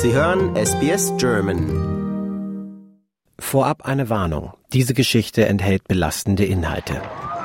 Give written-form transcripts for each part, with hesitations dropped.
Sie hören SBS German. Vorab eine Warnung. Diese Geschichte enthält belastende Inhalte.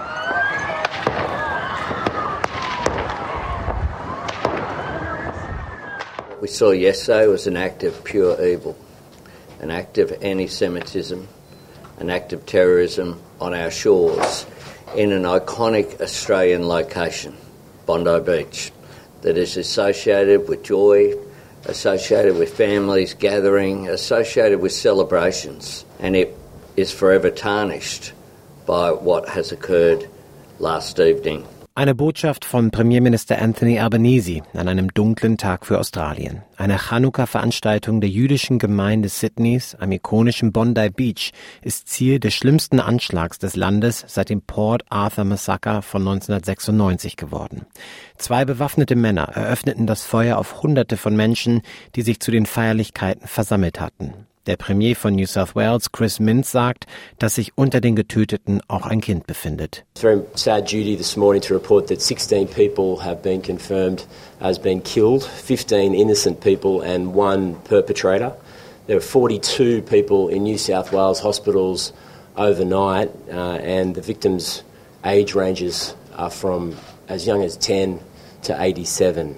We saw yesterday was an act of pure evil, an act of anti-Semitism, an act of terrorism on our shores in an iconic Australian location, Bondi Beach, that is associated with joy, associated with families gathering, associated with celebrations, and it is forever tarnished by what has occurred last evening. Eine Botschaft von Premierminister Anthony Albanese an einem dunklen Tag für Australien. Eine Chanukka-Veranstaltung der jüdischen Gemeinde Sydneys am ikonischen Bondi Beach ist Ziel des schlimmsten Anschlags des Landes seit dem Port Arthur Massaker von 1996 geworden. 2 bewaffnete Männer eröffneten das Feuer auf Hunderte von Menschen, die sich zu den Feierlichkeiten versammelt hatten. Der Premier von New South Wales, Chris Minns, sagt, dass sich unter den Getöteten auch ein Kind befindet. It's very sad duty this morning to report that 16 people have been confirmed as being killed, 15 innocent people and 1 perpetrator. There are 42 people in New South Wales hospitals overnight and the victims' age ranges are from as young as 10 to 87.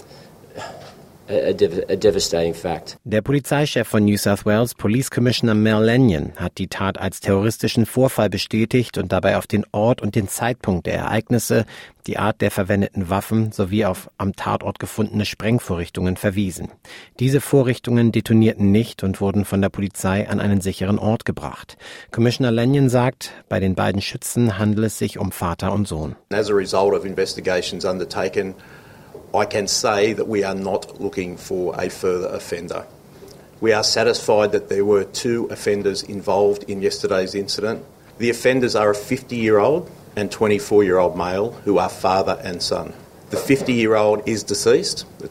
A devastating fact. Der Polizeichef von New South Wales, Police Commissioner Mel Lanyon, hat die Tat als terroristischen Vorfall bestätigt und dabei auf den Ort und den Zeitpunkt der Ereignisse, die Art der verwendeten Waffen sowie auf am Tatort gefundene Sprengvorrichtungen verwiesen. Diese Vorrichtungen detonierten nicht und wurden von der Polizei an einen sicheren Ort gebracht. Commissioner Lanyon sagt, bei den beiden Schützen handelt es sich um Vater und Sohn. As a result of investigations undertaken, I can say that we are not looking for a further offender. We are satisfied that there were 2 offenders involved in yesterday's incident. The offenders are a 50-year-old and 24-year-old male who are father and son. The 50-year-old is deceased. The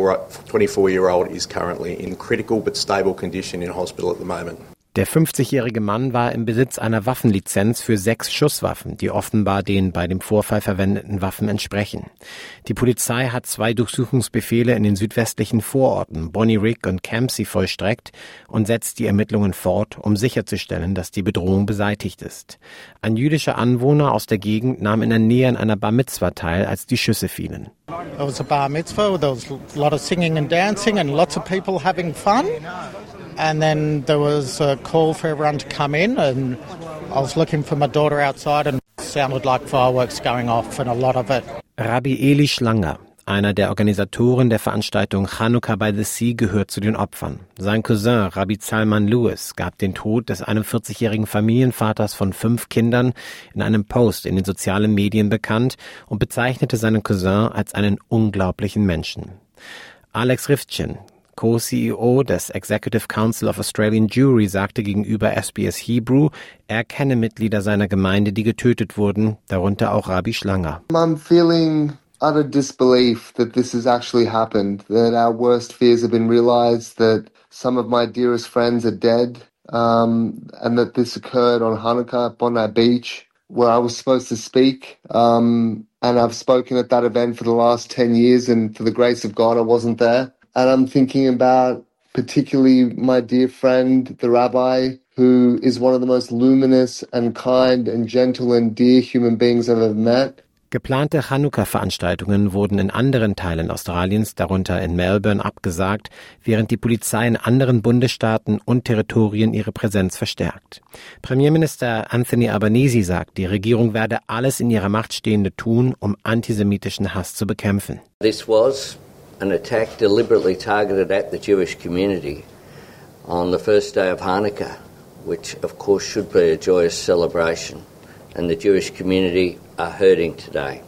24-year-old is currently in critical but stable condition in hospital at the moment. Der 50-jährige Mann war im Besitz einer Waffenlizenz für 6 Schusswaffen, die offenbar den bei dem Vorfall verwendeten Waffen entsprechen. Die Polizei hat 2 Durchsuchungsbefehle in den südwestlichen Vororten Bonnyrigg und Campsie vollstreckt und setzt die Ermittlungen fort, um sicherzustellen, dass die Bedrohung beseitigt ist. Ein jüdischer Anwohner aus der Gegend nahm in der Nähe an einer Bar Mitzvah teil, als die Schüsse fielen. It was a bar mitzvah, there was a lot of singing and dancing and lots of people having fun. And then there was a call for everyone to come in and I was looking for my daughter outside and it sounded like fireworks going off and a lot of it. Rabbi Eli Schlanger, einer der Organisatoren der Veranstaltung Chanukka by the Sea, gehört zu den Opfern. Sein Cousin Rabbi Zalman Lewis gab den Tod des 41-jährigen Familienvaters von 5 Kindern in einem Post in den sozialen Medien bekannt und bezeichnete seinen Cousin als einen unglaublichen Menschen. Alex Rifchen, Co-CEO des Executive Council of Australian Jewry, sagte gegenüber SBS Hebrew, er kenne Mitglieder seiner Gemeinde, die getötet wurden, darunter auch Rabbi Schlanger. I'm feeling utter disbelief that this has actually happened, that our worst fears have been realized, that some of my dearest friends are dead, and that this occurred on Hanukkah at Bondi Beach, where I was supposed to speak, and I've spoken at that event for the last 10 years, and for the grace of God, I wasn't there. And I'm thinking about particularly my dear friend, the rabbi, who is one of the most luminous and kind and gentle and dear human beings I've ever met. Geplante Chanukka-Veranstaltungen wurden in anderen Teilen Australiens, darunter in Melbourne, abgesagt, während die Polizei in anderen Bundesstaaten und Territorien ihre Präsenz verstärkt. Premierminister Anthony Albanese sagt, die Regierung werde alles in ihrer Macht Stehende tun, um antisemitischen Hass zu bekämpfen. This was an attack deliberately targeted at the Jewish community on the first day of Hanukkah, which of course should be a joyous celebration. And the Jewish community are hurting today.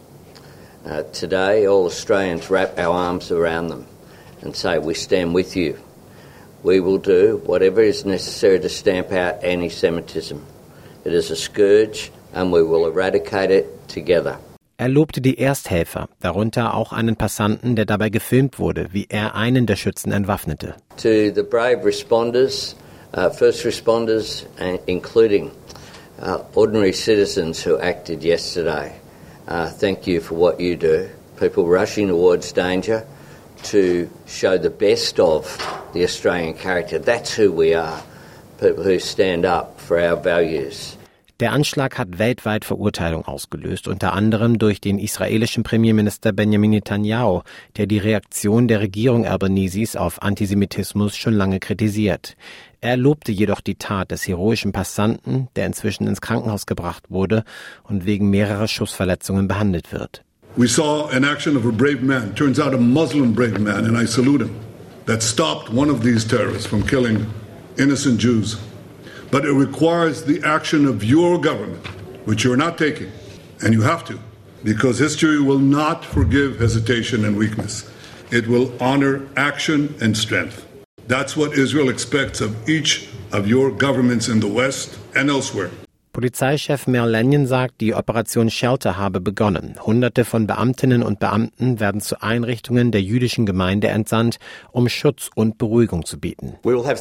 Today, all Australians wrap our arms around them and say, we stand with you. We will do whatever is necessary to stamp out anti-Semitism. It is a scourge and we will eradicate it together. Er lobte die Ersthelfer, darunter auch einen Passanten, der dabei gefilmt wurde, wie er einen der Schützen entwaffnete. To the brave responders, first responders, including ordinary citizens who acted yesterday, thank you for what you do. People rushing towards danger, to show the best of the Australian character. That's who we are, people who stand up for our values. Der Anschlag hat weltweit Verurteilung ausgelöst, unter anderem durch den israelischen Premierminister Benjamin Netanyahu, der die Reaktion der Regierung Albanesis auf Antisemitismus schon lange kritisiert. Er lobte jedoch die Tat des heroischen Passanten, der inzwischen ins Krankenhaus gebracht wurde und wegen mehrerer Schussverletzungen behandelt wird. We saw an action of a brave man, turns out a Muslim brave man, and I salute him, that stopped one of these terrorists from killing innocent Jews. But it requires the action of your government, which you're not taking, and you have to, because history will not forgive hesitation and weakness. It will honor action and strength. That's what Israel expects of each of your governments in the West and elsewhere. Polizeichef Mel Lanyon sagt, die Operation Shelter habe begonnen. Hunderte von Beamtinnen und Beamten werden zu Einrichtungen der jüdischen Gemeinde entsandt, um Schutz und Beruhigung zu bieten. We will have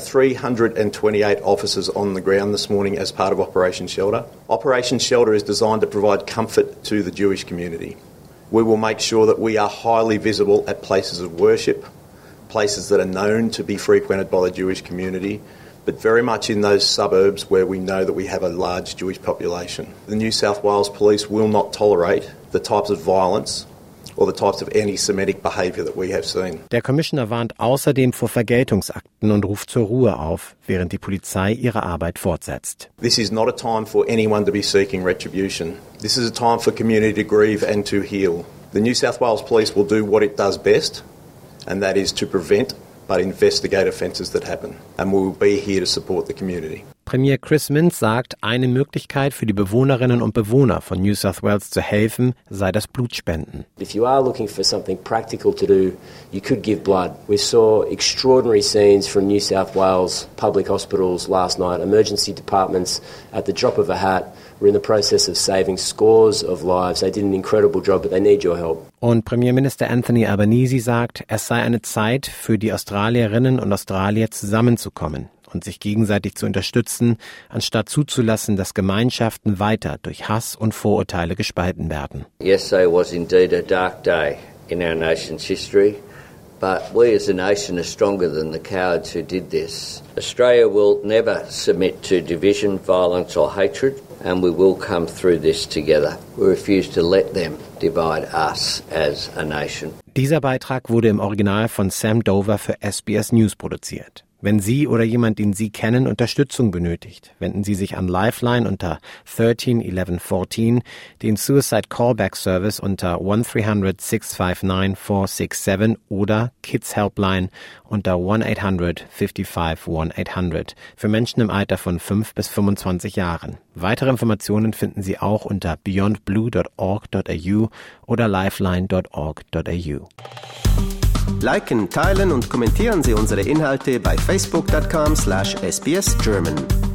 328 officers on the ground this morning as part of Operation Shelter. Operation Shelter is designed to provide comfort to the Jewish community. We will make sure that we are highly visible at places of worship, places that are known to be frequented by the Jewish community, but very much in those suburbs where we know that we have a large Jewish population. The New South Wales Police will not tolerate the types of violence or the types of anti-Semitic behaviour that we have seen. Der Commissioner warnt außerdem vor Vergeltungsakten und ruft zur Ruhe auf, während die Polizei ihre Arbeit fortsetzt. This is not a time for anyone to be seeking retribution. This is a time for community to grieve and to heal. The New South Wales Police will do what it does best, and that is to prevent but investigate offences that happen. And we will be here to support the community. Premier Chris Minns sagt, eine Möglichkeit für die Bewohnerinnen und Bewohner von New South Wales zu helfen, sei das Blutspenden. If you are looking for something practical to do, you could give blood. We saw extraordinary scenes from New South Wales public hospitals last night, emergency departments at the drop of a hat. We're in the process of saving scores of lives. They did an incredible job, but they need your help. Und Premierminister Anthony Albanese sagt, es sei eine Zeit für die Australierinnen und Australier zusammenzukommen und sich gegenseitig zu unterstützen, anstatt zuzulassen, dass Gemeinschaften weiter durch Hass und Vorurteile gespalten werden. Yesterday was indeed a dark day in our nation's history, but we as a nation are stronger than the cowards who did this. Australia will never submit to division, violence or hatred, and we will come through this together. We refuse to let them divide us as a nation. Dieser Beitrag wurde im Original von Sam Dover für SBS News produziert. Wenn Sie oder jemand, den Sie kennen, Unterstützung benötigt, wenden Sie sich an Lifeline unter 13 11 14, den Suicide Callback Service unter 1300 659 467 oder Kids Helpline unter 1-800-55-1800 für Menschen im Alter von 5 bis 25 Jahren. Weitere Informationen finden Sie auch unter beyondblue.org.au oder lifeline.org.au. Liken, teilen und kommentieren Sie unsere Inhalte bei facebook.com/sbsgerman.